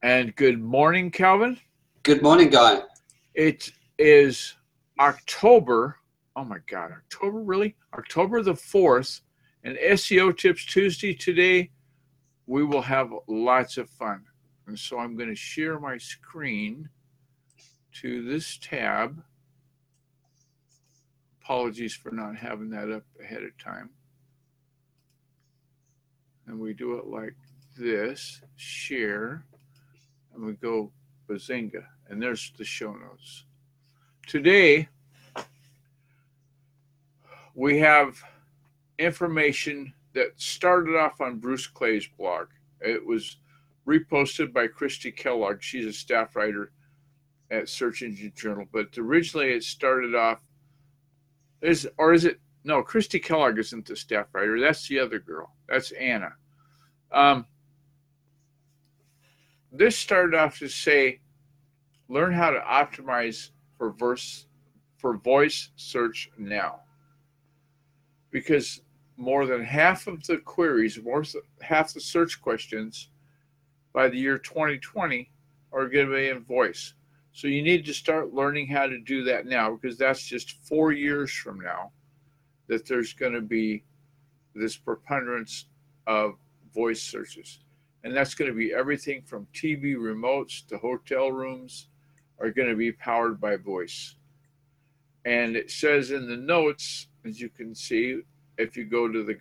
And good morning, Calvin. Good morning, Guy. It is October. Oh my God, October, really? October the 4th, and SEO Tips Tuesday. Today, we will have lots of fun. And so I'm going to share my screen to this tab. Apologies for not having that up ahead of time. And we do it like this, share, and we go bazinga. And there's the show notes. Today, we have information that started off on Bruce Clay's blog. It was reposted by Christy Kellogg. She's a staff writer at Search Engine Journal. But originally it started off, is it? No, Christy Kellogg isn't the staff writer. That's the other girl. That's Anna. This started off to say, learn how to optimize for voice search now. Because more than half of the queries, half the search questions by the year 2020 are going to be in voice. So you need to start learning how to do that now, because that's just 4 years from now that there's going to be this preponderance of voice searches. And that's going to be everything from TV remotes to hotel rooms are going to be powered by voice. And it says in the notes, as you can see, if you go to the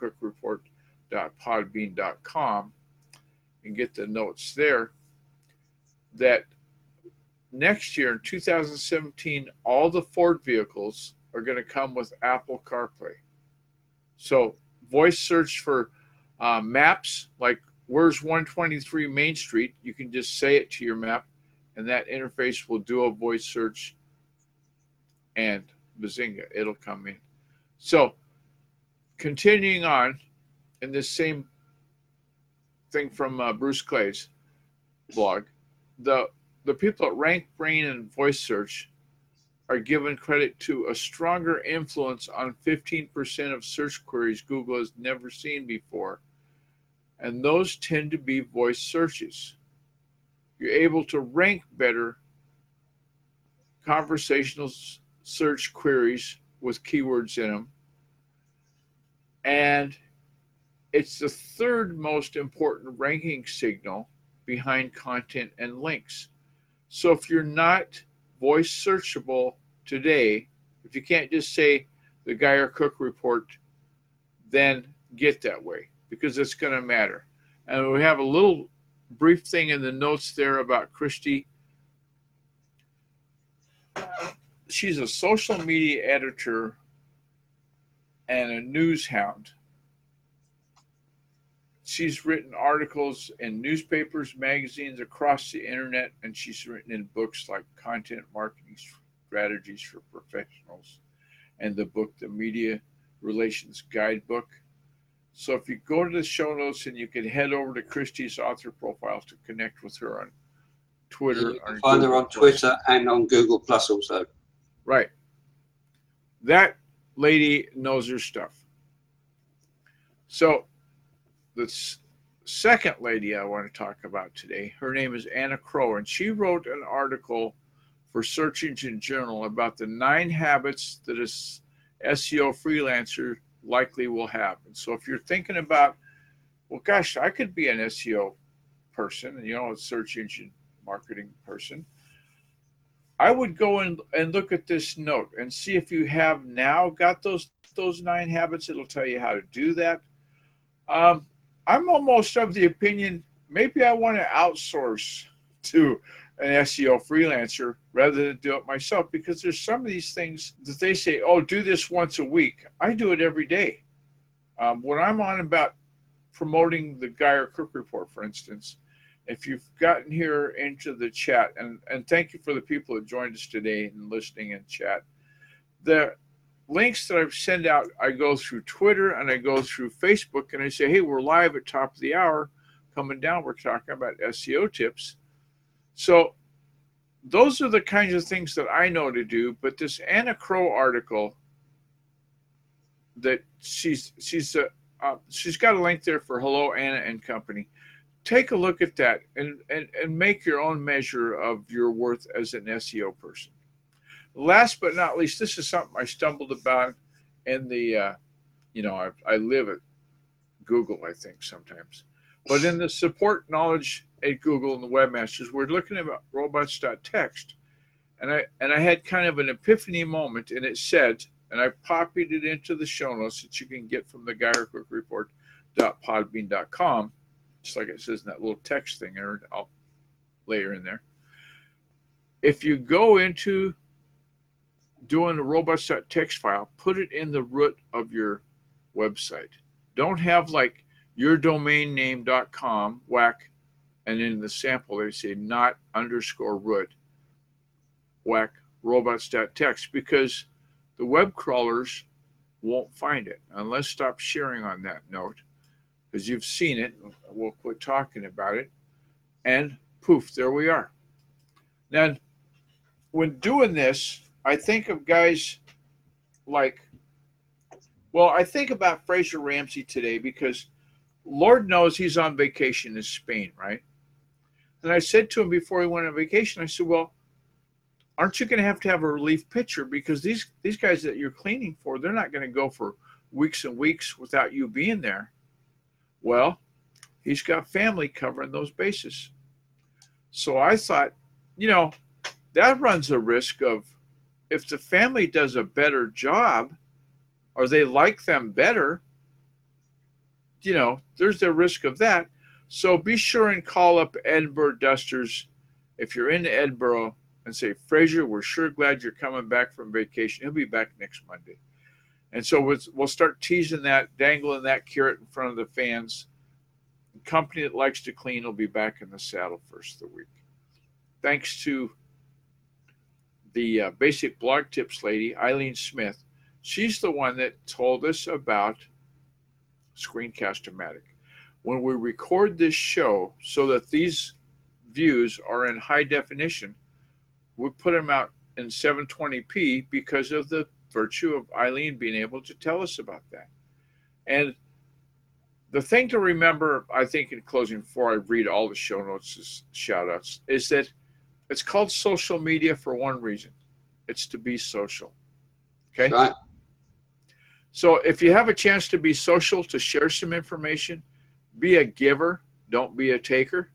GuyerCookReport.podbean.com and get the notes there, that next year in 2017, all the Ford vehicles are going to come with Apple CarPlay. So voice search for maps, like where's 123 Main Street, you can just say it to your map, and that interface will do a voice search, and bazinga, it'll come in. So continuing on in this same thing from Bruce Clay's blog, the people at Rank Brain and Voice Search are given credit to a stronger influence on 15% of search queries Google has never seen before. And those tend to be voice searches. You're able to rank better conversational search queries with keywords in them. And it's the third most important ranking signal behind content and links. So if you're not voice searchable today, if you can't just say the Guyer Cook Report, then get that way, because it's going to matter. And we have a little brief thing in the notes there about Christy. She's a social media editor and a news hound. She's written articles in newspapers, magazines, across the internet, and she's written in books like Content Marketing Strategies for Professionals and the book, The Media Relations Guidebook. So if you go to the show notes, and you can head over to Christy's author profile to connect with her on Twitter. You can find her on Twitter and on Google Plus also. Right. That lady knows her stuff. So the second lady I want to talk about today, her name is Anna Crow, and she wrote an article for Search Engine Journal about the 9 habits that a SEO freelancer likely will have. And so if you're thinking about, well, gosh, I could be an SEO person, a search engine marketing person, I would go and look at this note and see if you have now got those 9 habits. It'll tell you how to do that. I'm almost of the opinion, maybe I want to outsource to an SEO freelancer rather than do it myself, because there's some of these things that they say, oh, do this once a week. I do it every day. When I'm on about promoting the Guyer Cook Report, for instance, if you've gotten here into the chat, and thank you for the people that joined us today and listening in chat, the links that I send out, I go through Twitter and I go through Facebook, and I say, hey, we're live at top of the hour. Coming down, we're talking about SEO tips. So those are the kinds of things that I know to do. But this Anna Crow article, that she's got a link there for Hello Anna and Company. take a look at that and make your own measure of your worth as an SEO person. Last but not least, this is something I stumbled about in the, I live at Google, I think, sometimes. But in the support knowledge at Google and the webmasters, we're looking at robots.txt. And I had kind of an epiphany moment, and it said, and I copied it into the show notes that you can get from the GuyRickReport.podbean.com, just like it says in that little text thing there. I'll layer in there. If you go into doing the robots.txt file, put it in the root of your website. Don't have like yourdomainname.com whack, and in the sample they say not _ root whack robots.txt, because the web crawlers won't find it. Unless stop sharing on that note, because you've seen it. We'll quit talking about it, and poof, there we are. Now, when doing this, I think of guys like, well, I think about Fraser Ramsey today, because Lord knows he's on vacation in Spain, right? And I said to him before he went on vacation, I said, well, aren't you going to have a relief pitcher? Because these guys that you're cleaning for, they're not going to go for weeks and weeks without you being there. Well, he's got family covering those bases. So I thought, that runs a risk of, if the family does a better job or they like them better, there's the risk of that. So be sure and call up Edinburgh Dusters if you're in Edinburgh and say, Fraser, we're sure glad you're coming back from vacation. He'll be back next Monday. And so we'll start teasing that, dangling that carrot in front of the fans. The company that likes to clean will be back in the saddle first of the week. Thanks to the basic blog tips lady, Eileen Smith. She's the one that told us about Screencast-O-Matic. When we record this show so that these views are in high definition, we put them out in 720p because of the virtue of Eileen being able to tell us about that. And the thing to remember, I think, in closing, before I read all the show notes, shout outs, is that it's called social media for one reason. It's to be social. Okay? Right. So if you have a chance to be social, to share some information, be a giver, don't be a taker.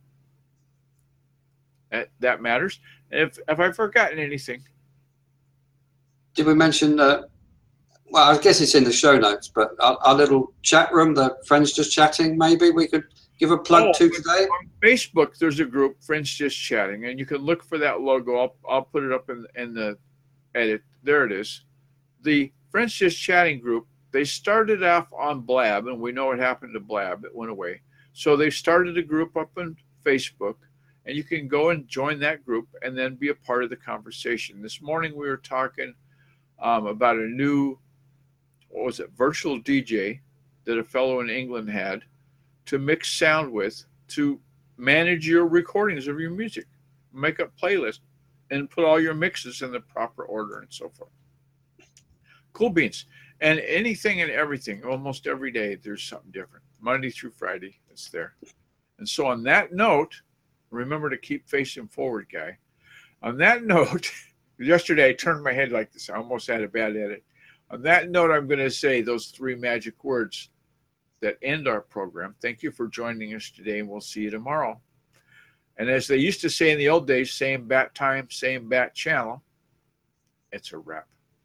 That matters. And if I've forgotten anything. Did we mention, well, I guess it's in the show notes, but our little chat room, the Friends Just Chatting, maybe we could give a plug to today? On Facebook, there's a group, Friends Just Chatting, and you can look for that logo. I'll put it up in the edit. There it is. The Friends Just Chatting group, they started off on Blab, and we know what happened to Blab. It went away. So they started a group up on Facebook, and you can go and join that group and then be a part of the conversation. This morning we were talking about a new, virtual DJ that a fellow in England had to mix sound with, to manage your recordings of your music, make a playlist, and put all your mixes in the proper order and so forth. Cool beans. And anything and everything, almost every day, there's something different. Monday through Friday, it's there. And so on that note, remember to keep facing forward, guy. On that note, yesterday I turned my head like this. I almost had a bad edit. On that note, I'm going to say those 3 magic words that end our program. Thank you for joining us today, and we'll see you tomorrow. And as they used to say in the old days, same bat time, same bat channel. It's a wrap.